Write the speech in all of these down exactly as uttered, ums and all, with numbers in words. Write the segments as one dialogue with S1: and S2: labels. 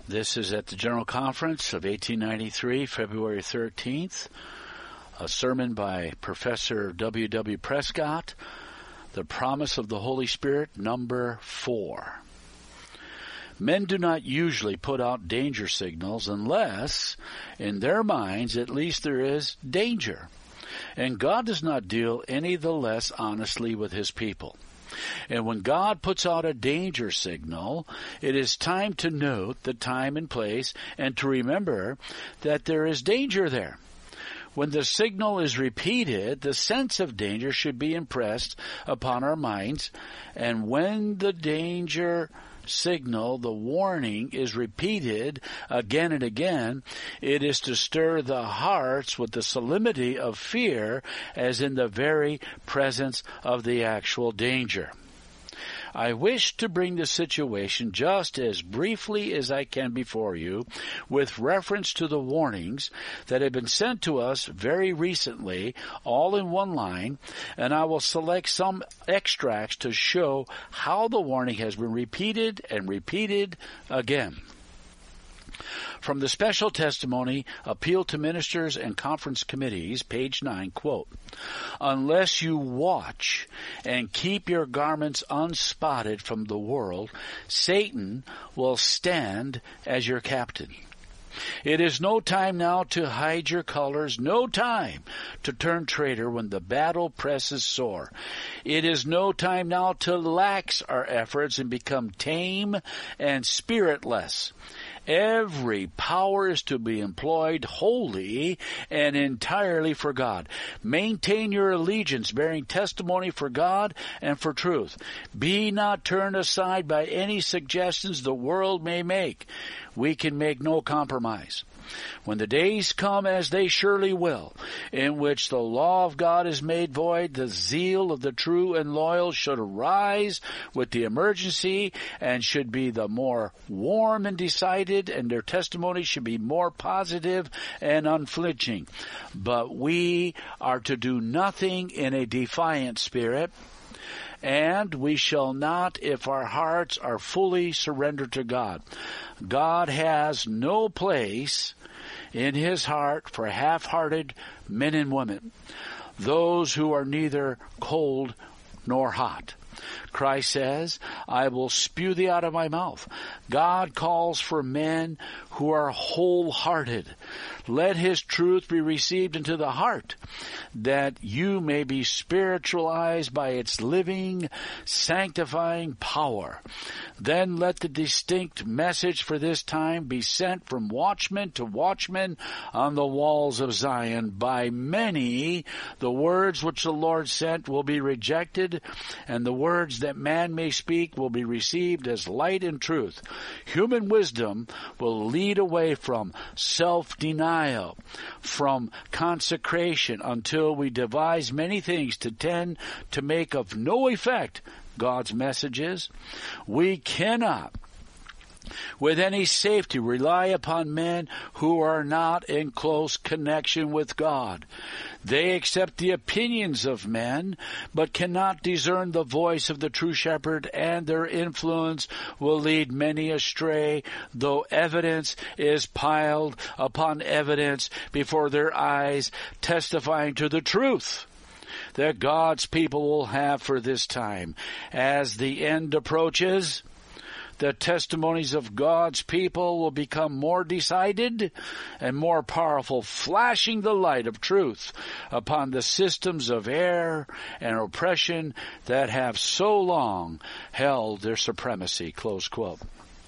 S1: This is at the General Conference of eighteen ninety-three, February thirteenth, a sermon by Professor W W Prescott, The Promise of the Holy Spirit, number four. Men do not usually put out danger signals unless, in their minds, at least there is danger. And God does not deal any the less honestly with His people. And when God puts out a danger signal, it is time to note the time and place and to remember that there is danger there. When the signal is repeated, the sense of danger should be impressed upon our minds. And when the danger signal, the warning, is repeated again and again, it is to stir the hearts with the solemnity of fear as in the very presence of the actual danger. I wish to bring the situation just as briefly as I can before you with reference to the warnings that have been sent to us very recently, all in one line, and I will select some extracts to show how the warning has been repeated and repeated again. From the special testimony, Appeal to Ministers and Conference Committees, page nine, quote, "Unless you watch and keep your garments unspotted from the world, Satan will stand as your captain. It is no time now to hide your colors, no time to turn traitor when the battle presses sore. It is no time now to lax our efforts and become tame and spiritless. Every power is to be employed wholly and entirely for God. Maintain your allegiance, bearing testimony for God and for truth. Be not turned aside by any suggestions the world may make. We can make no compromise. When the days come, as they surely will, in which the law of God is made void, the zeal of the true and loyal should arise with the emergency and should be the more warm and decided, and their testimony should be more positive and unflinching. But we are to do nothing in a defiant spirit, and we shall not if our hearts are fully surrendered to God. God has no place in His heart for half-hearted men and women, those who are neither cold nor hot. Christ says, I will spew thee out of my mouth. God calls for men who are wholehearted. Let His truth be received into the heart, that you may be spiritualized by its living, sanctifying power. Then let the distinct message for this time be sent from watchman to watchman on the walls of Zion. By many, the words which the Lord sent will be rejected, and the words that man may speak will be received as light and truth. Human wisdom will lead away from self-denial, from consecration, until we devise many things to tend to make of no effect God's messages. We cannot with any safety rely upon men who are not in close connection with God. They accept the opinions of men, but cannot discern the voice of the true shepherd, and their influence will lead many astray, though evidence is piled upon evidence before their eyes, testifying to the truth that God's people will have for this time. As the end approaches, the testimonies of God's people will become more decided and more powerful, flashing the light of truth upon the systems of error and oppression that have so long held their supremacy. Close quote.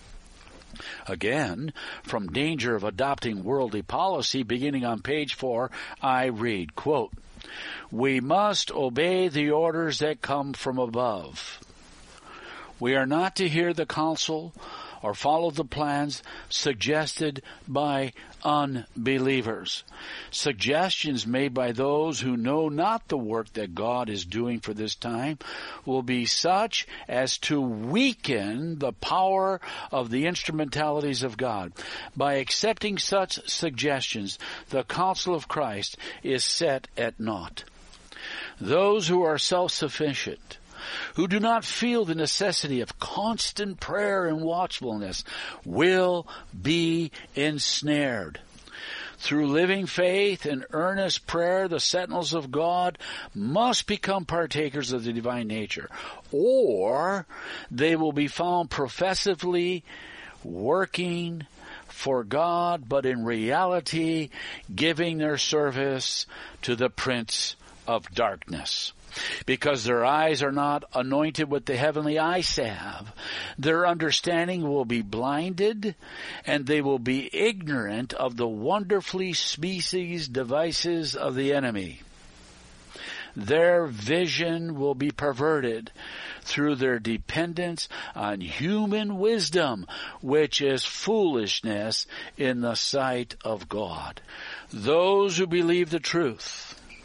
S1: Again, from Danger of Adopting Worldly Policy, beginning on page four, I read, quote, "We must obey the orders that come from above. We are not to hear the counsel or follow the plans suggested by unbelievers. Suggestions made by those who know not the work that God is doing for this time will be such as to weaken the power of the instrumentalities of God. By accepting such suggestions, the counsel of Christ is set at naught. Those who are self-sufficient who do not feel the necessity of constant prayer and watchfulness, will be ensnared. Through living faith and earnest prayer, the sentinels of God must become partakers of the divine nature, or they will be found professively working for God, but in reality giving their service to the prince of darkness. Because their eyes are not anointed with the heavenly eye salve, their understanding will be blinded, and they will be ignorant of the wonderfully species devices of the enemy. Their vision will be perverted through their dependence on human wisdom, which is foolishness in the sight of God. Those who believe the truth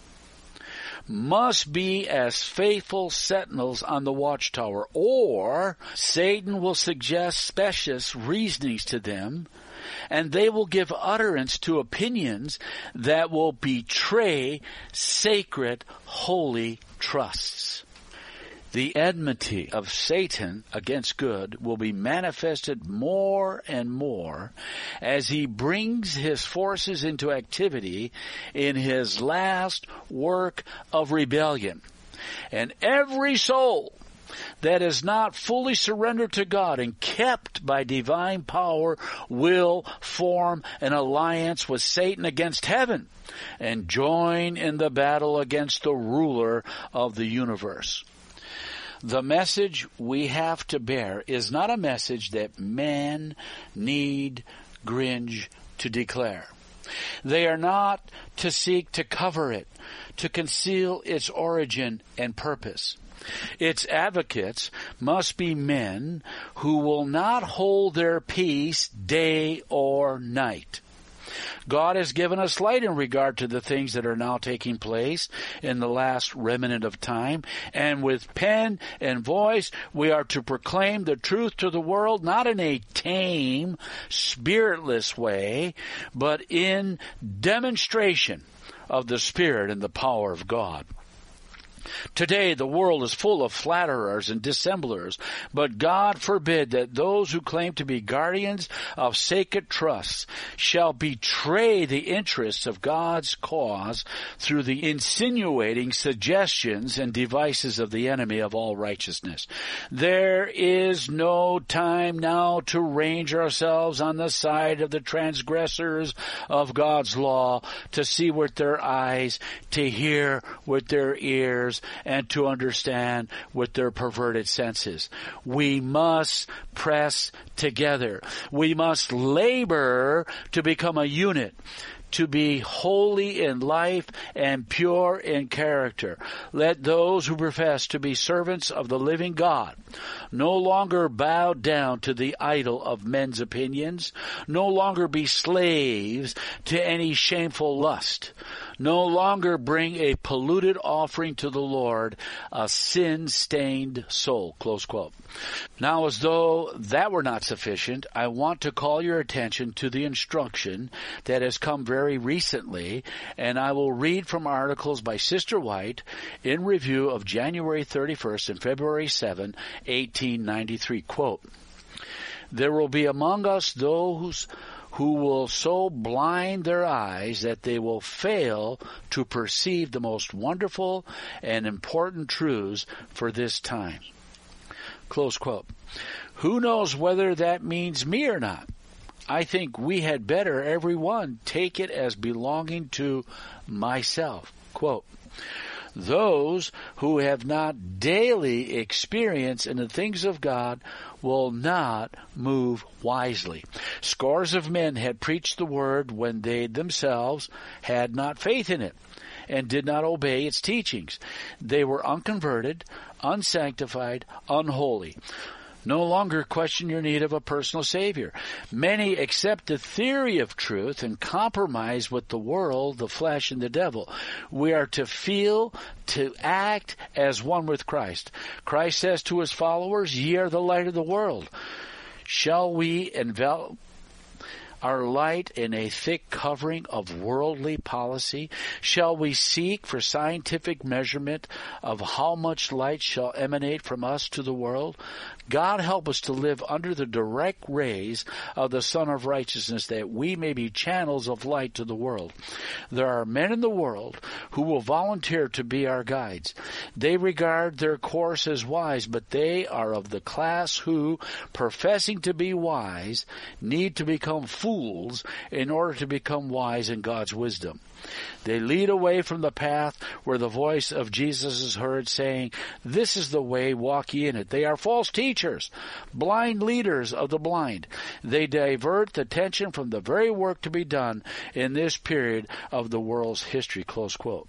S1: must be as faithful sentinels on the watchtower, or Satan will suggest specious reasonings to them, and they will give utterance to opinions that will betray sacred, holy trusts. The enmity of Satan against good will be manifested more and more as he brings his forces into activity in his last work of rebellion. And every soul that is not fully surrendered to God and kept by divine power will form an alliance with Satan against heaven and join in the battle against the ruler of the universe. The message we have to bear is not a message that men need Gringe to declare. They are not to seek to cover it, to conceal its origin and purpose. Its advocates must be men who will not hold their peace day or night. God has given us light in regard to the things that are now taking place in the last remnant of time, and with pen and voice we are to proclaim the truth to the world, not in a tame, spiritless way, but in demonstration of the Spirit and the power of God. Today the world is full of flatterers and dissemblers, but God forbid that those who claim to be guardians of sacred trusts shall betray the interests of God's cause through the insinuating suggestions and devices of the enemy of all righteousness. There is no time now to range ourselves on the side of the transgressors of God's law, to see with their eyes, to hear with their ears, and to understand with their perverted senses. We must press together. We must labor to become a unit, to be holy in life and pure in character. Let those who profess to be servants of the living God no longer bow down to the idol of men's opinions, no longer be slaves to any shameful lust, no longer bring a polluted offering to the Lord, a sin-stained soul. Close quote. Now, as though that were not sufficient, I want to call your attention to the instruction that has come very recently, and I will read from articles by Sister White in review of January thirty-first and February seventh, eighteen ninety-three. Quote, "There will be among us those who will so blind their eyes that they will fail to perceive the most wonderful and important truths for this time." Close quote. Who knows whether that means me or not? I think we had better, everyone, take it as belonging to myself. Quote, "Those who have not daily experience in the things of God will not move wisely. Scores of men had preached the word when they themselves had not faith in it and did not obey its teachings. They were unconverted, unsanctified, unholy. No longer question your need of a personal Savior. Many accept the theory of truth and compromise with the world, the flesh, and the devil. We are to feel, to act as one with Christ. Christ says to his followers, "Ye are the light of the world." Shall we envelop our light in a thick covering of worldly policy? Shall we seek for scientific measurement of how much light shall emanate from us to the world? God help us to live under the direct rays of the Sun of Righteousness, that we may be channels of light to the world. There are men in the world who will volunteer to be our guides. They regard their course as wise, but they are of the class who, professing to be wise, need to become fools in order to become wise in God's wisdom. They lead away from the path where the voice of Jesus is heard, saying, "This is the way, walk ye in it." They are false teachers, blind leaders of the blind. They divert the attention from the very work to be done in this period of the world's history, close quote.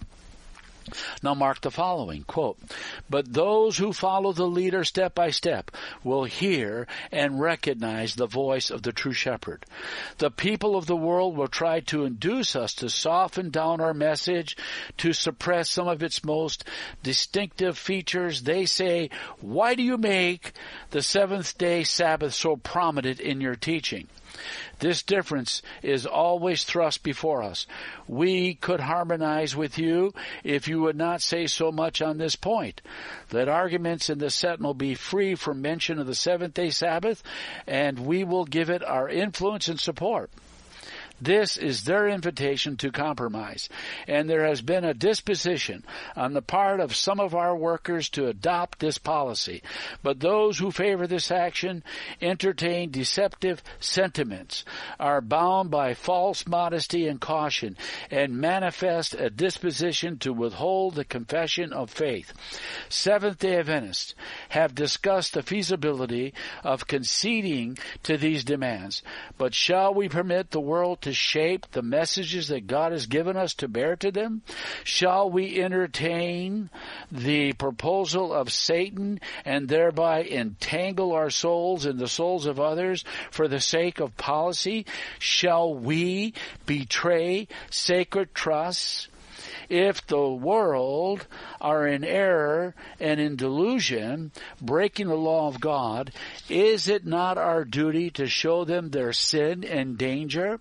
S1: Now mark the following, quote, "But those who follow the leader step by step will hear and recognize the voice of the true shepherd. The people of the world will try to induce us to soften down our message, to suppress some of its most distinctive features. They say, 'Why do you make the seventh day Sabbath so prominent in your teaching?' This difference is always thrust before us. We could harmonize with you if you would not say so much on this point. Let arguments in the Sentinel be free from mention of the seventh-day Sabbath, and we will give it our influence and support." This is their invitation to compromise, and there has been a disposition on the part of some of our workers to adopt this policy. But those who favor this action entertain deceptive sentiments, are bound by false modesty and caution, and manifest a disposition to withhold the confession of faith. Seventh-day Adventists have discussed the feasibility of conceding to these demands, but shall we permit the world to shape the messages that God has given us to bear to them? Shall we entertain the proposal of Satan and thereby entangle our souls in the souls of others for the sake of policy? Shall we betray sacred trusts? If the world are in error and in delusion, breaking the law of God, is it not our duty to show them their sin and danger?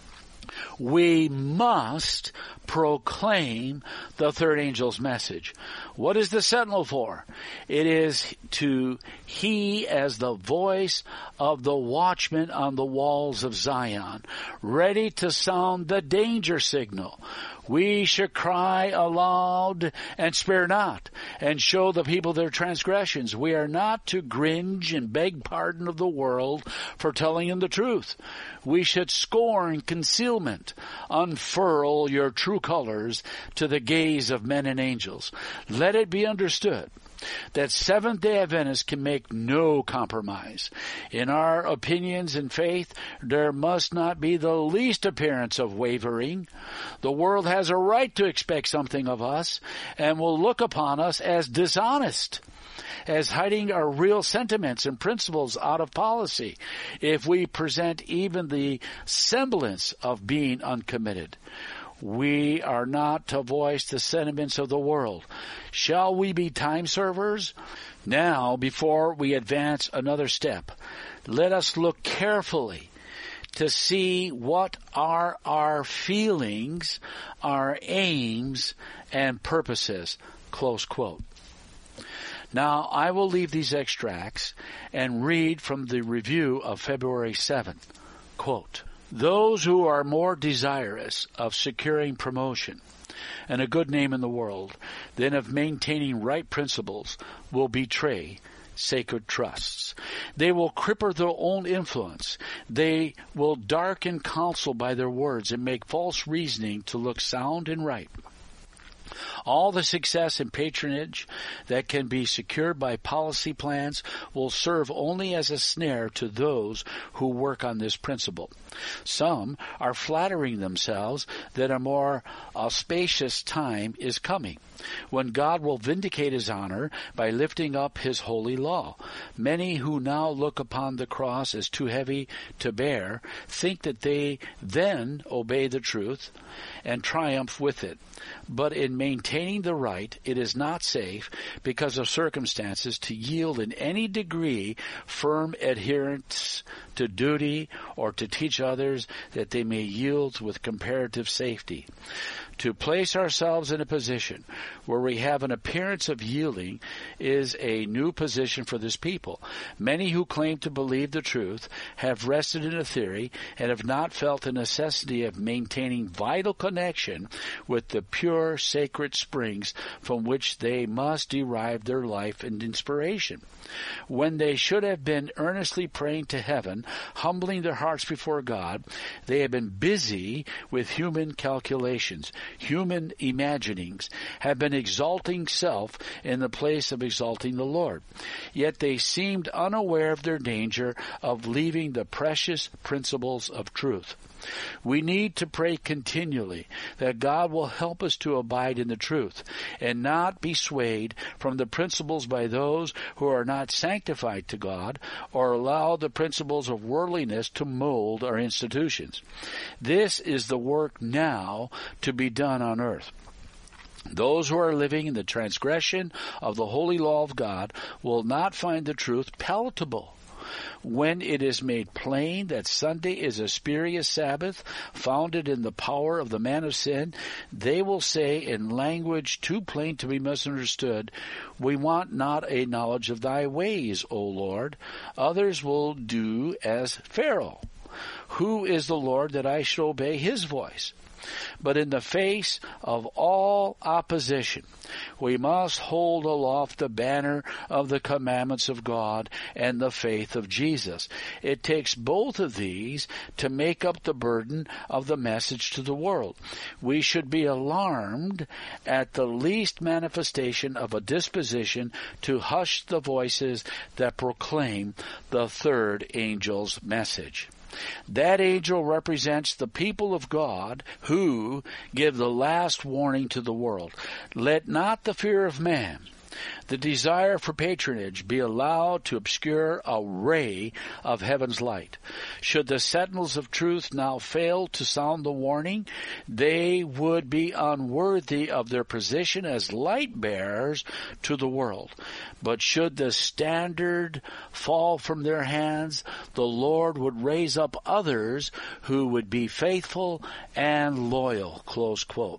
S1: We must proclaim the third angel's message. What is the sentinel for? It is to he as the voice of the watchman on the walls of Zion, ready to sound the danger signal. We should cry aloud and spare not, and show the people their transgressions. We are not to cringe and beg pardon of the world for telling them the truth. We should scorn concealment. Unfurl your true colors to the gaze of men and angels. Let it be understood that Seventh-day Adventists can make no compromise. In our opinions and faith, there must not be the least appearance of wavering. The world has a right to expect something of us and will look upon us as dishonest, as hiding our real sentiments and principles out of policy, if we present even the semblance of being uncommitted. We are not to voice the sentiments of the world. Shall we be time servers? Now, before we advance another step, let us look carefully to see what are our feelings, our aims, and purposes. Close quote. Now, I will leave these extracts and read from the review of February seventh. Quote, "Those who are more desirous of securing promotion and a good name in the world than of maintaining right principles will betray sacred trusts. They will cripple their own influence. They will darken counsel by their words and make false reasoning to look sound and right. All the success and patronage that can be secured by policy plans will serve only as a snare to those who work on this principle. Some are flattering themselves that a more auspicious time is coming, when God will vindicate his honor by lifting up his holy law. Many who now look upon the cross as too heavy to bear think that they then obey the truth and triumph with it. But in maintaining the right, it is not safe, because of circumstances, to yield in any degree firm adherence to duty or to teach others that they may yield with comparative safety. To place ourselves in a position where we have an appearance of yielding is a new position for this people. Many who claim to believe the truth have rested in a theory and have not felt the necessity of maintaining vital connection with the pure, sacred springs from which they must derive their life and inspiration. When they should have been earnestly praying to heaven, humbling their hearts before God, they have been busy with human calculations, human imaginings, have been exalting self in the place of exalting the Lord. Yet they seemed unaware of their danger of leaving the precious principles of truth. We need to pray continually that God will help us to abide in the truth and not be swayed from the principles by those who are not sanctified to God or allow the principles of worldliness to mold our institutions. This is the work now to be done on earth. Those who are living in the transgression of the holy law of God will not find the truth palatable. When it is made plain that Sunday is a spurious Sabbath, founded in the power of the man of sin, they will say in language too plain to be misunderstood, "We want not a knowledge of thy ways, O Lord." Others will do as Pharaoh. "Who is the Lord that I should obey his voice?" But in the face of all opposition, we must hold aloft the banner of the commandments of God and the faith of Jesus. It takes both of these to make up the burden of the message to the world. We should be alarmed at the least manifestation of a disposition to hush the voices that proclaim the third angel's message. That angel represents the people of God who give the last warning to the world. Let not the fear of man, the desire for patronage, be allowed to obscure a ray of heaven's light. Should the sentinels of truth now fail to sound the warning, they would be unworthy of their position as light bearers to the world. But should the standard fall from their hands, the Lord would raise up others who would be faithful and loyal. Close quote.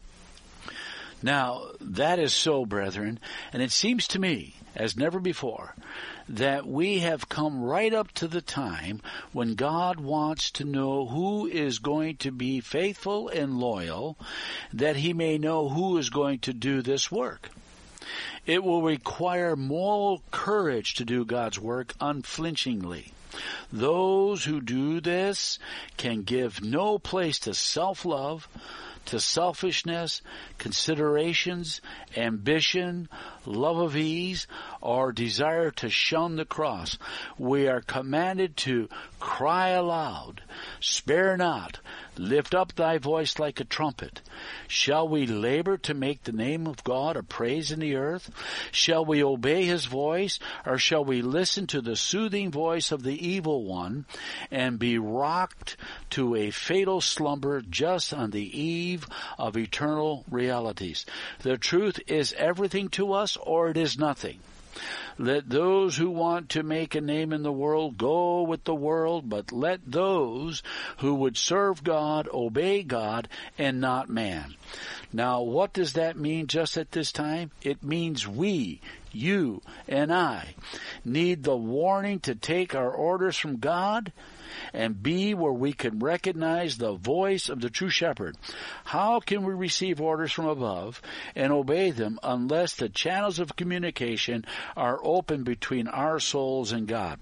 S1: Now, that is so, brethren, and it seems to me, as never before, that we have come right up to the time when God wants to know who is going to be faithful and loyal, that he may know who is going to do this work. It will require moral courage to do God's work unflinchingly. Those who do this can give no place to self-love, to selfishness, considerations, ambition, love of ease, or desire to shun the cross. We are commanded to cry aloud, "Spare not, lift up thy voice like a trumpet." Shall we labor to make the name of God a praise in the earth? Shall we obey his voice, or shall we listen to the soothing voice of the evil one and be rocked to a fatal slumber just on the eve of eternal realities? The truth is everything to us, or it is nothing. Let those who want to make a name in the world go with the world, but let those who would serve God obey God and not man. Now, what does that mean just at this time? It means we, you, and I need the warning to take our orders from God and be where we can recognize the voice of the true shepherd. How can we receive orders from above and obey them unless the channels of communication are open between our souls and God?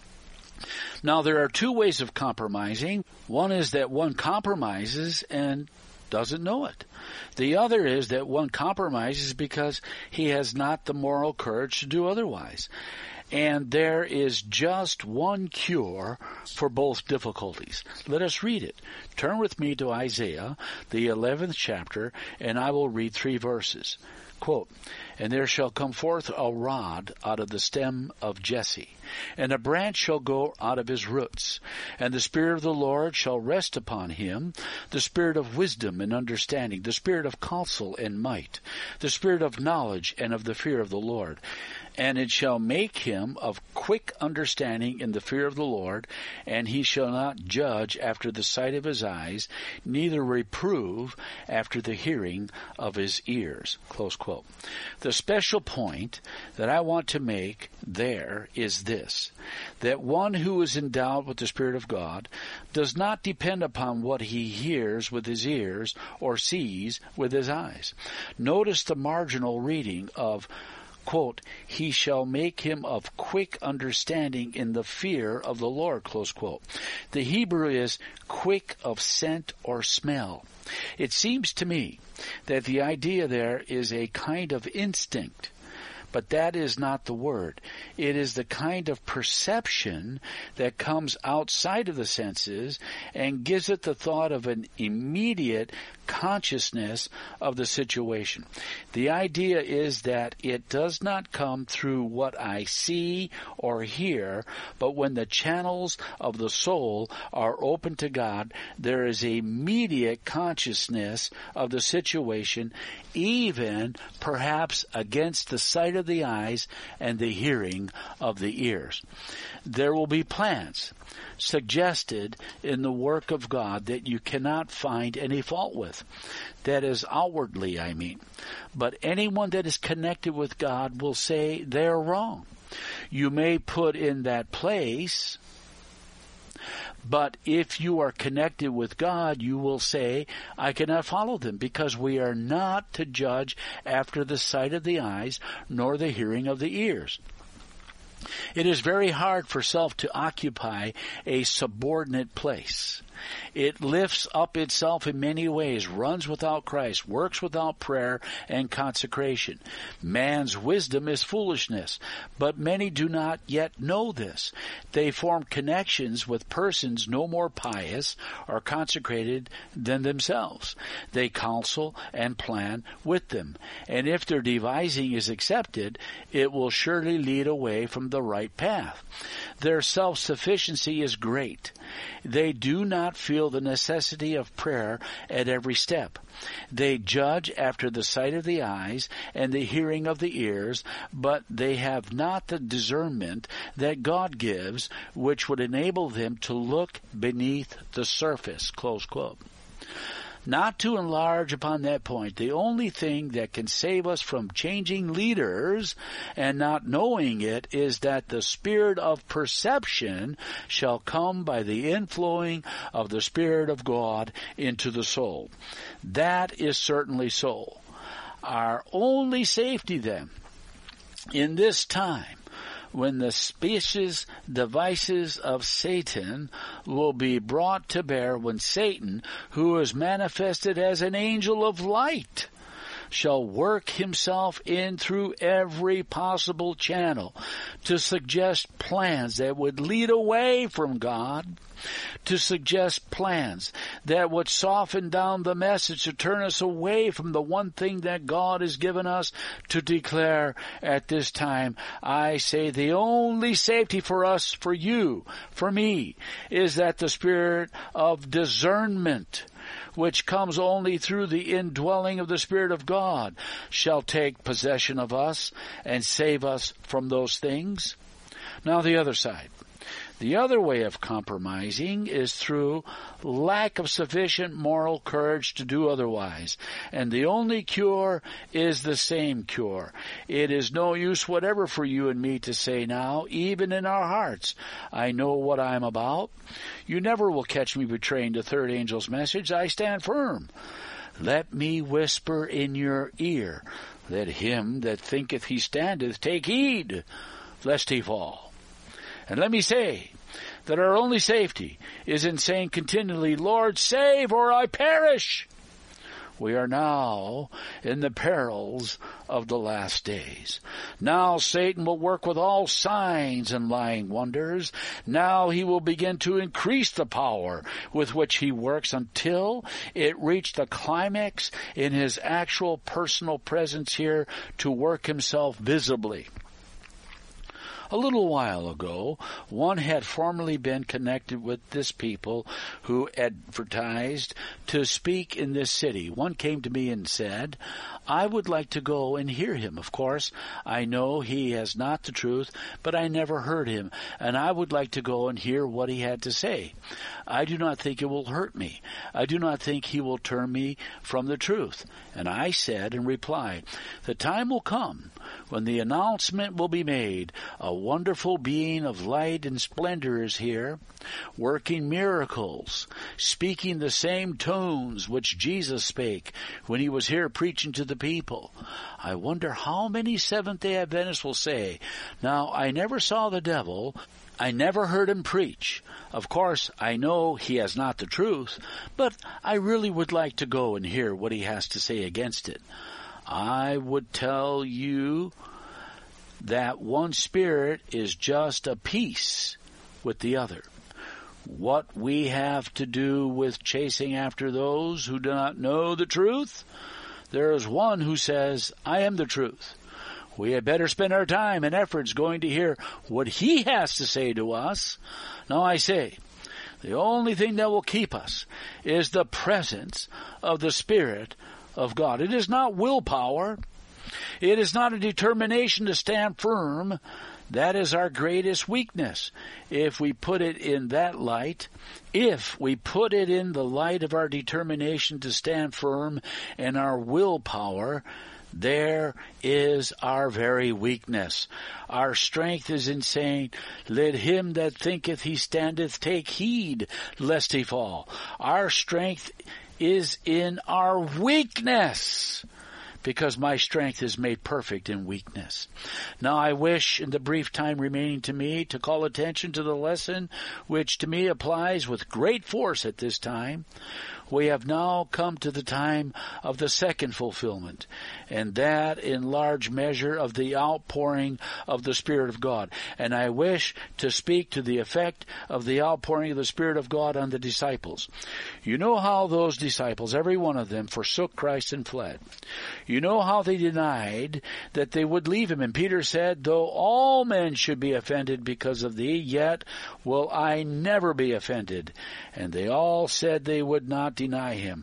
S1: Now, there are two ways of compromising. One is that one compromises and doesn't know it. The other is that one compromises because he has not the moral courage to do otherwise. And there is just one cure for both difficulties. Let us read it. Turn with me to Isaiah, the eleventh chapter, and I will read three verses. Quote, And there shall come forth a rod out of the stem of Jesse, and a branch shall go out of his roots. And the Spirit of the Lord shall rest upon him, the Spirit of wisdom and understanding, the Spirit of counsel and might, the Spirit of knowledge and of the fear of the Lord. And it shall make him of quick understanding in the fear of the Lord, and he shall not judge after the sight of his eyes, neither reprove after the hearing of his ears. Close quote. The special point that I want to make there is this, that one who is endowed with the Spirit of God does not depend upon what he hears with his ears or sees with his eyes. Notice the marginal reading of quote, he shall make him of quick understanding in the fear of the Lord, close quote. The Hebrew is quick of scent or smell. It seems to me that the idea there is a kind of instinct, but that is not the word. It is the kind of perception that comes outside of the senses and gives it the thought of an immediate consciousness of the situation. The idea is that it does not come through what I see or hear, but when the channels of the soul are open to God, there is immediate consciousness of the situation, even perhaps against the sight of the eyes and the hearing of the ears. There will be plans suggested in the work of God that you cannot find any fault with. That is outwardly, I mean. But anyone that is connected with God will say they're wrong. You may put in that place, but if you are connected with God, you will say, I cannot follow them, because we are not to judge after the sight of the eyes, nor the hearing of the ears. It is very hard for self to occupy a subordinate place. It lifts up itself in many ways, runs without Christ, works without prayer and consecration. Man's wisdom is foolishness, but many do not yet know this. They form connections with persons no more pious or consecrated than themselves. They counsel and plan with them, and if their devising is accepted, it will surely lead away from the right path. Their self-sufficiency is great. They do not feel the necessity of prayer at every step. They judge after the sight of the eyes and the hearing of the ears, but they have not the discernment that God gives, which would enable them to look beneath the surface. Close quote. Not to enlarge upon that point, the only thing that can save us from changing leaders and not knowing it is that the spirit of perception shall come by the inflowing of the Spirit of God into the soul. That is certainly so. Our only safety then in this time, when the specious devices of Satan will be brought to bear, when Satan, who is manifested as an angel of light, shall work himself in through every possible channel to suggest plans that would lead away from God, to suggest plans that would soften down the message to turn us away from the one thing that God has given us to declare at this time. I say the only safety for us, for you, for me, is that the spirit of discernment, which comes only through the indwelling of the Spirit of God, shall take possession of us and save us from those things. Now the other side. The other way of compromising is through lack of sufficient moral courage to do otherwise. And the only cure is the same cure. It is no use whatever for you and me to say now, even in our hearts, I know what I am about. You never will catch me betraying the third angel's message. I stand firm. Let me whisper in your ear, let him that thinketh he standeth take heed, lest he fall. And let me say that our only safety is in saying continually, Lord, save or I perish. We are now in the perils of the last days. Now Satan will work with all signs and lying wonders. Now he will begin to increase the power with which he works until it reached the climax in his actual personal presence here to work himself visibly. A little while ago, one had formerly been connected with this people who advertised to speak in this city. One came to me and said, I would like to go and hear him. Of course, I know he has not the truth, but I never heard him, and I would like to go and hear what he had to say. I do not think it will hurt me. I do not think he will turn me from the truth. And I said in reply, the time will come when the announcement will be made, a wonderful being of light and splendor is here, working miracles, speaking the same tones which Jesus spake when he was here preaching to the people. I wonder how many Seventh-day Adventists will say, now I never saw the devil, I never heard him preach. Of course, I know he has not the truth, but I really would like to go and hear what he has to say against it. I would tell you that one spirit is just a piece with the other. What we have to do with chasing after those who do not know the truth, there is one who says, I am the truth. We had better spend our time and efforts going to hear what he has to say to us. Now I say, the only thing that will keep us is the presence of the Spirit of God. It is not willpower. It is not a determination to stand firm. That is our greatest weakness. If we put it in that light, if we put it in the light of our determination to stand firm and our willpower, there is our very weakness. Our strength is in saying, let him that thinketh he standeth take heed lest he fall. Our strength is in our weakness, because my strength is made perfect in weakness. Now I wish, in the brief time remaining to me, to call attention to the lesson which to me applies with great force at this time. We have now come to the time of the second fulfillment, and that in large measure of the outpouring of the Spirit of God. And I wish to speak to the effect of the outpouring of the Spirit of God on the disciples. You know how those disciples, every one of them, forsook Christ and fled. You know how they denied that they would leave him. And Peter said, though all men should be offended because of thee, yet will I never be offended. And they all said they would not deny him.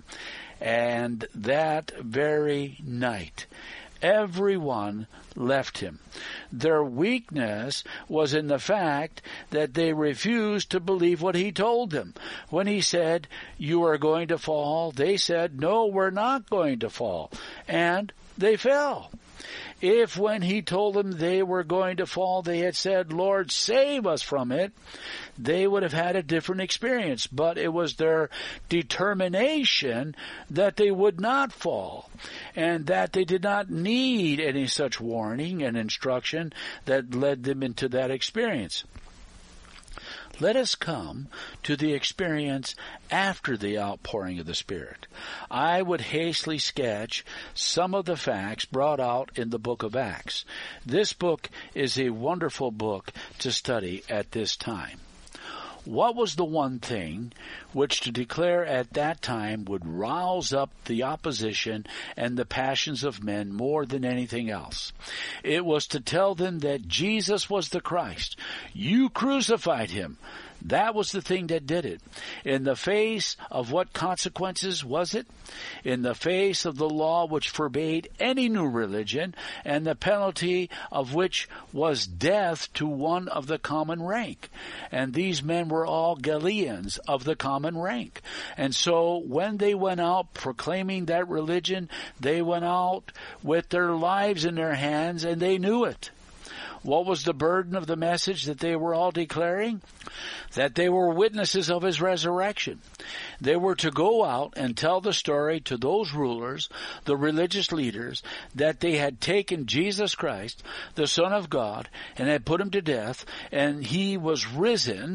S1: And that very night, everyone left him. Their weakness was in the fact that they refused to believe what he told them. When he said, you are going to fall, they said, no, we're not going to fall. And they fell. If when he told them they were going to fall, they had said, Lord, save us from it, they would have had a different experience. But it was their determination that they would not fall, and that they did not need any such warning and instruction that led them into that experience. Let us come to the experience after the outpouring of the Spirit. I would hastily sketch some of the facts brought out in the book of Acts. This book is a wonderful book to study at this time. What was the one thing which to declare at that time would rouse up the opposition and the passions of men more than anything else? It was to tell them that Jesus was the Christ. You crucified him. That was the thing that did it. In the face of what consequences was it? In the face of the law which forbade any new religion, and the penalty of which was death to one of the common rank. And these men were all Galileans of the common rank. And so when they went out proclaiming that religion, they went out with their lives in their hands, and they knew it. What was the burden of the message that they were all declaring? That they were witnesses of his resurrection. They were to go out and tell the story to those rulers, the religious leaders, that they had taken Jesus Christ, the Son of God, and had put him to death, and he was risen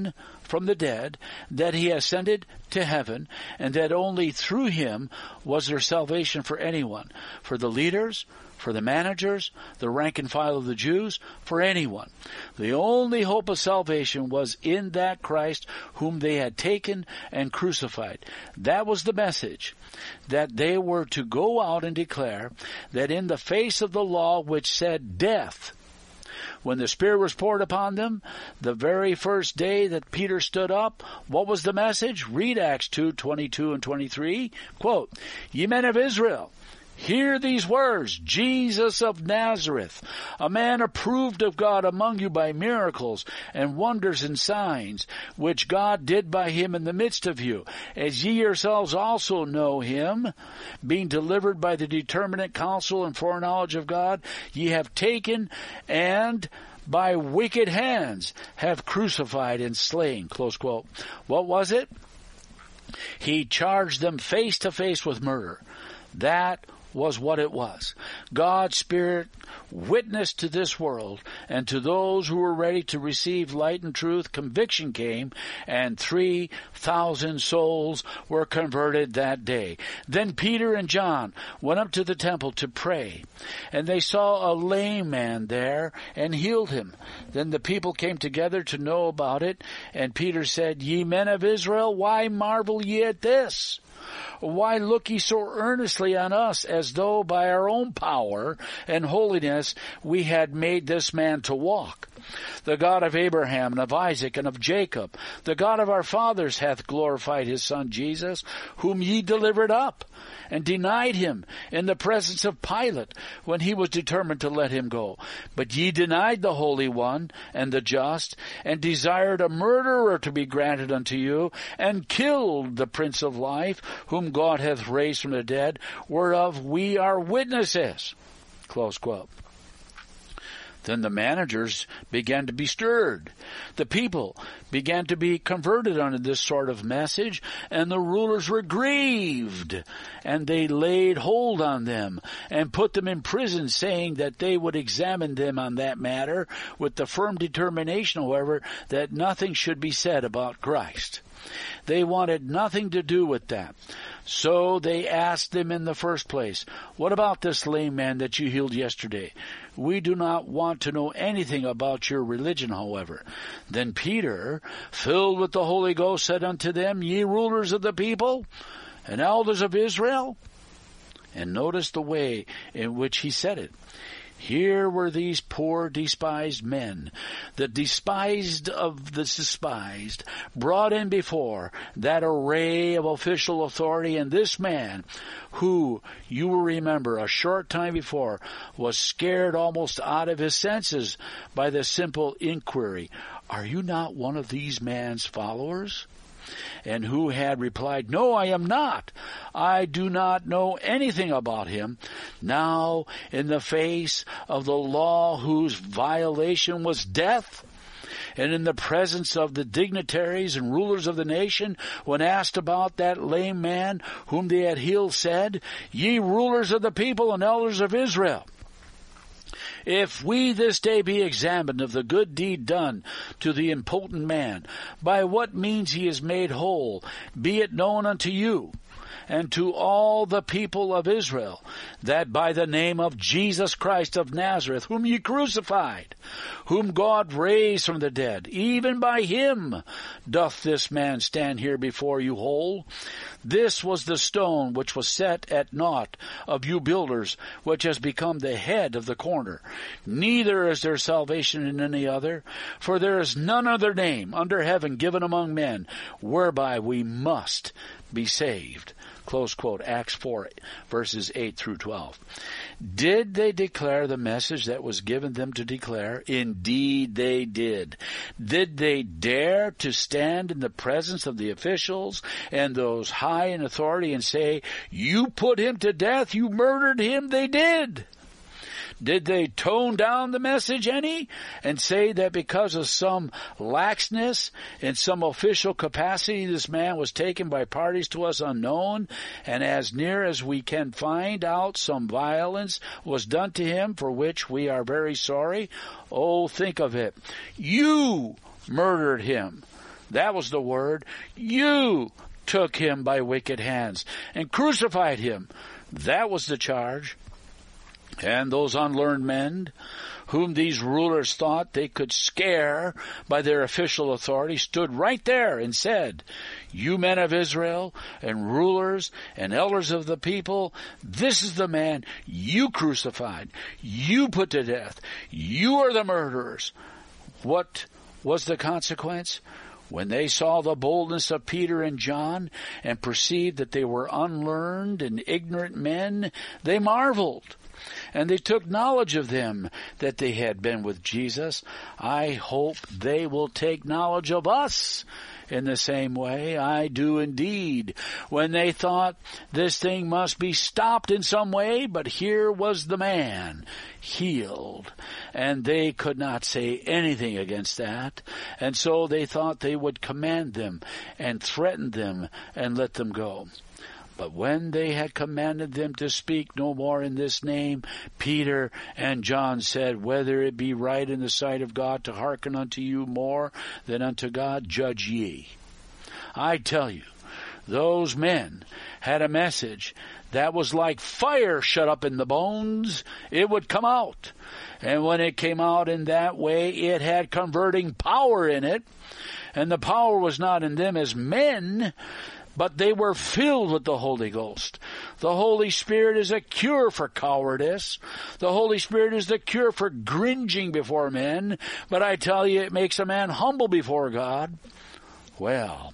S1: from the dead, that he ascended to heaven, and that only through him was there salvation for anyone, for the leaders, for the managers, the rank and file of the Jews, for anyone. The only hope of salvation was in that Christ whom they had taken and crucified. That was the message, that they were to go out and declare that in the face of the law which said death, when the Spirit was poured upon them, the very first day that Peter stood up, what was the message? Read Acts two, twenty-two and twenty-three. Quote, "Ye men of Israel, hear these words, Jesus of Nazareth, a man approved of God among you by miracles and wonders and signs, which God did by him in the midst of you, as ye yourselves also know him, being delivered by the determinate counsel and foreknowledge of God, ye have taken and by wicked hands have crucified and slain." Close quote. What was it? He charged them face to face with murder. That was what it was. God's Spirit witnessed to this world, and to those who were ready to receive light and truth, conviction came, and three thousand souls were converted that day. Then Peter and John went up to the temple to pray, and they saw a lame man there and healed him. Then the people came together to know about it, and Peter said, "Ye men of Israel, why marvel ye at this? Why look ye so earnestly on us, as though by our own power and holiness we had made this man to walk? The God of Abraham and of Isaac and of Jacob, the God of our fathers, hath glorified his Son Jesus, whom ye delivered up, and denied him in the presence of Pilate, when he was determined to let him go. But ye denied the Holy One and the just, and desired a murderer to be granted unto you, and killed the Prince of Life, whom God hath raised from the dead, whereof we are witnesses." Close quote. Then the managers began to be stirred. The people began to be converted unto this sort of message, and the rulers were grieved, and they laid hold on them and put them in prison, saying that they would examine them on that matter, with the firm determination, however, that nothing should be said about Christ. They wanted nothing to do with that. So they asked them in the first place, "What about this lame man that you healed yesterday? We do not want to know anything about your religion, however." Then Peter, filled with the Holy Ghost, said unto them, "Ye rulers of the people and elders of Israel." And notice the way in which he said it. Here were these poor, despised men, the despised of the despised, brought in before that array of official authority, and this man, who, you will remember, a short time before, was scared almost out of his senses by the simple inquiry, "Are you not one of these man's followers?" And who had replied, "No, I am not. I do not know anything about him." Now, in the face of the law whose violation was death, and in the presence of the dignitaries and rulers of the nation, when asked about that lame man whom they had healed, said, "Ye rulers of the people and elders of Israel, if we this day be examined of the good deed done to the impotent man, by what means he is made whole, be it known unto you and to all the people of Israel, that by the name of Jesus Christ of Nazareth, whom ye crucified, whom God raised from the dead, even by him doth this man stand here before you whole. This was the stone which was set at naught of you builders, which has become the head of the corner. Neither is there salvation in any other, for there is none other name under heaven given among men, whereby we must be saved." Close quote. Acts four, verses eight through twelve. Did they declare the message that was given them to declare? Indeed they did. Did they dare to stand in the presence of the officials and those high in authority and say, "You put him to death, you murdered him"? They did. Did they tone down the message any and say that because of some laxness in some official capacity this man was taken by parties to us unknown, and as near as we can find out some violence was done to him, for which we are very sorry? Oh, think of it. You murdered him. That was the word. You took him by wicked hands and crucified him. That was the charge. And those unlearned men, whom these rulers thought they could scare by their official authority, stood right there and said, you men of Israel and rulers and elders of the people, this is the man you crucified, you put to death, you are the murderers. What was the consequence? When they saw the boldness of Peter and John and perceived that they were unlearned and ignorant men, they marveled. And they took knowledge of them that they had been with Jesus. I hope they will take knowledge of us in the same way. I do indeed. When they thought this thing must be stopped in some way, but here was the man healed. And they could not say anything against that. And so they thought they would command them and threaten them and let them go. But when they had commanded them to speak no more in this name, Peter and John said, whether it be right in the sight of God to hearken unto you more than unto God, judge ye. I tell you, those men had a message that was like fire shut up in the bones. It would come out. And when it came out in that way, it had converting power in it. And the power was not in them as men, but they were filled with the Holy Ghost. The Holy Spirit is a cure for cowardice. The Holy Spirit is the cure for cringing before men. But I tell you, it makes a man humble before God. Well,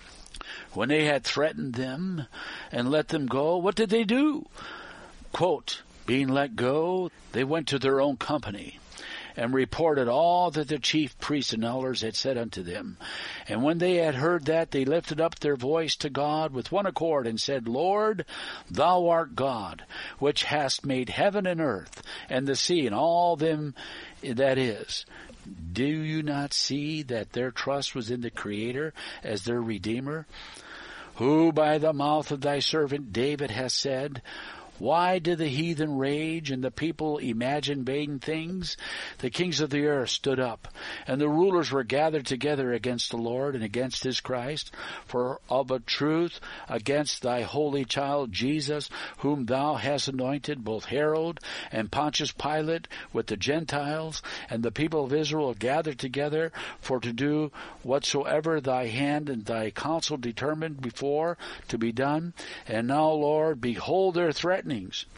S1: when they had threatened them and let them go, what did they do? Quote, being let go, they went to their own company and reported all that the chief priests and elders had said unto them. And when they had heard that, they lifted up their voice to God with one accord and said, Lord, thou art God, which hast made heaven and earth, and the sea, and all them that is. Do you not see that their trust was in the Creator as their Redeemer, who by the mouth of thy servant David has said, why did the heathen rage and the people imagine vain things? The kings of the earth stood up, and the rulers were gathered together against the Lord and against his Christ. For of a truth, against thy holy child Jesus, whom thou hast anointed, both Herod and Pontius Pilate with the Gentiles and the people of Israel gathered together for to do whatsoever thy hand and thy counsel determined before to be done. And now, Lord, behold their threatenings.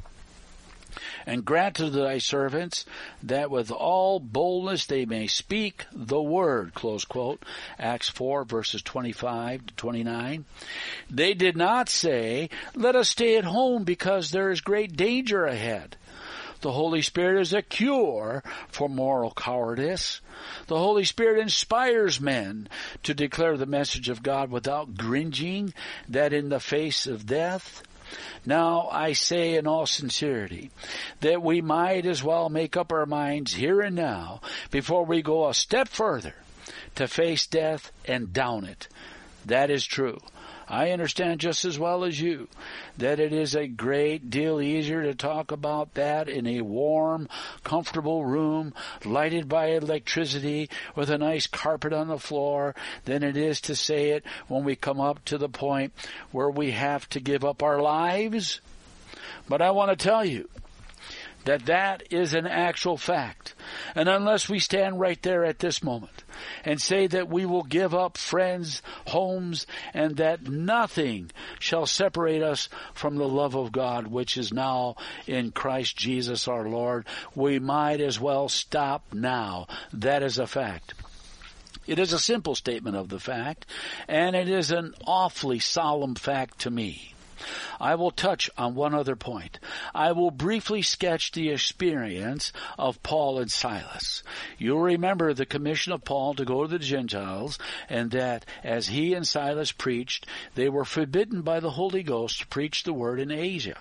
S1: And grant to thy servants that with all boldness they may speak the word, close quote, Acts four, verses twenty-five to twenty-nine. They did not say, let us stay at home because there is great danger ahead. The Holy Spirit is a cure for moral cowardice. The Holy Spirit inspires men to declare the message of God without cringing, that in the face of death. Now I say in all sincerity that we might as well make up our minds here and now before we go a step further to face death and down it. That is true. I understand just as well as you that it is a great deal easier to talk about that in a warm, comfortable room lighted by electricity with a nice carpet on the floor than it is to say it when we come up to the point where we have to give up our lives. But I want to tell you that that is an actual fact. And unless we stand right there at this moment and say that we will give up friends, homes, and that nothing shall separate us from the love of God, which is now in Christ Jesus our Lord, we might as well stop now. That is a fact. It is a simple statement of the fact, and it is an awfully solemn fact to me. I will touch on one other point. I will briefly sketch the experience of Paul and Silas. You'll remember the commission of Paul to go to the Gentiles, and that as he and Silas preached, they were forbidden by the Holy Ghost to preach the word in Asia.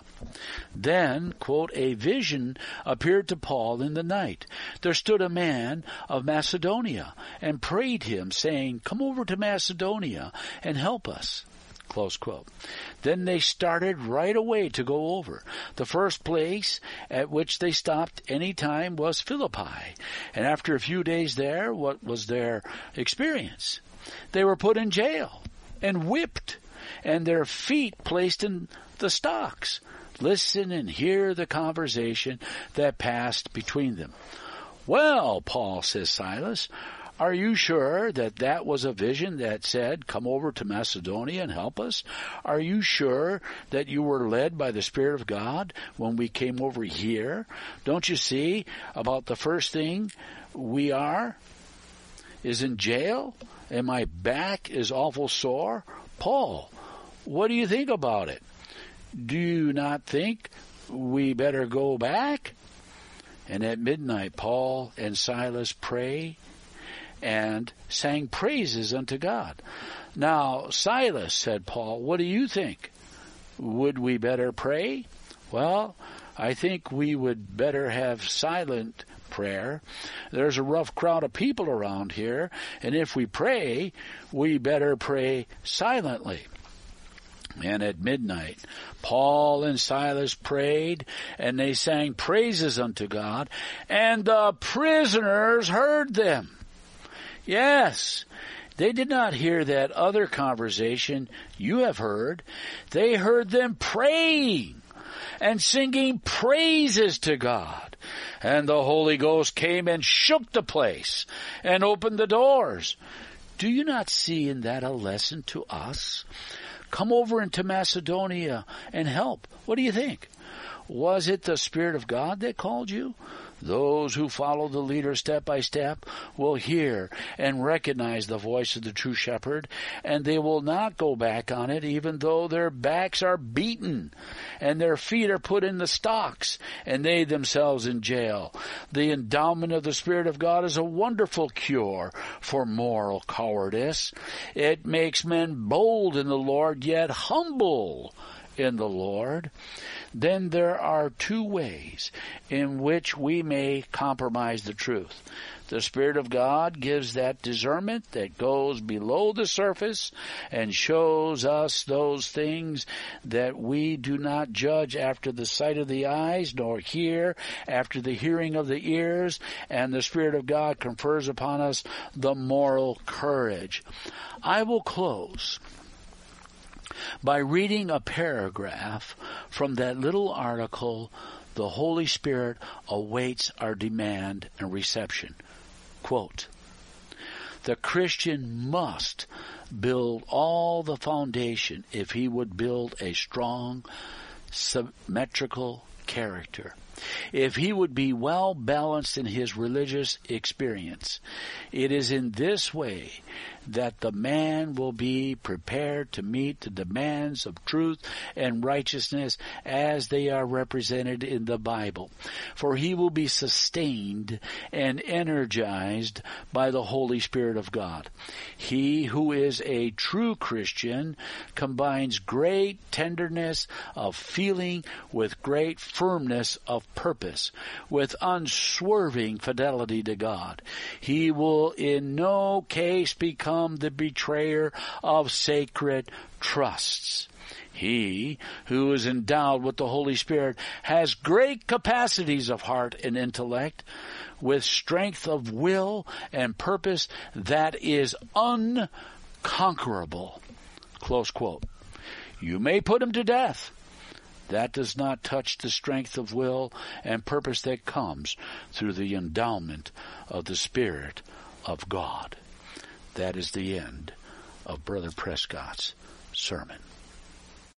S1: Then, quote, a vision appeared to Paul in the night. There stood a man of Macedonia and prayed him, saying, come over to Macedonia and help us. Close quote. Then they started right away to go over. The first place at which they stopped any time was Philippi. And after a few days there, what was their experience? they were put in jail and whipped, and their feet placed in the stocks. Listen and hear the conversation that passed between them. Well, Paul, says Silas, are you sure that that was a vision that said, come over to Macedonia and help us? Are you sure that you were led by the Spirit of God when we came over here? Don't you see about the first thing we are is in jail, and my back is awful sore? Paul, what do you think about it? Do you not think we better go back? And at midnight, Paul and Silas prayed and sang praises unto God. Now, Silas, said Paul, what do you think? Would we better pray? Well, I think we would better have silent prayer. There's a rough crowd of people around here, and if we pray, we better pray silently. And at midnight, Paul and Silas prayed, and they sang praises unto God, and the prisoners heard them. Yes, they did not hear that other conversation you have heard. They heard them praying and singing praises to God. And the Holy Ghost came and shook the place and opened the doors. Do you not see in that a lesson to us? Come over into Macedonia and help. What do you think? Was it the Spirit of God that called you? Those who follow the leader step by step will hear and recognize the voice of the true shepherd, and they will not go back on it even though their backs are beaten and their feet are put in the stocks and they themselves in jail. The endowment of the Spirit of God is a wonderful cure for moral cowardice. It makes men bold in the Lord, yet humble in the Lord. Then there are two ways in which we may compromise the truth. The Spirit of God gives that discernment that goes below the surface and shows us those things that we do not judge after the sight of the eyes, nor hear after the hearing of the ears, and the Spirit of God confers upon us the moral courage. I will close by reading a paragraph from that little article, The Holy Spirit Awaits Our Demand and Reception. Quote, the Christian must build all the foundation if he would build a strong, symmetrical character. If he would be well balanced in his religious experience. It is in this way that the man will be prepared to meet the demands of truth and righteousness as they are represented in the Bible. For he will be sustained and energized by the Holy Spirit of God. He who is a true Christian combines great tenderness of feeling with great firmness of purpose, with unswerving fidelity to God. He will in no case become the betrayer of sacred trusts. He who is endowed with the Holy Spirit has great capacities of heart and intellect, with strength of will and purpose that is unconquerable. Close quote. You may put him to death. That does not touch the strength of will and purpose that comes through the endowment of the Spirit of God. That is the end of Brother Prescott's sermon.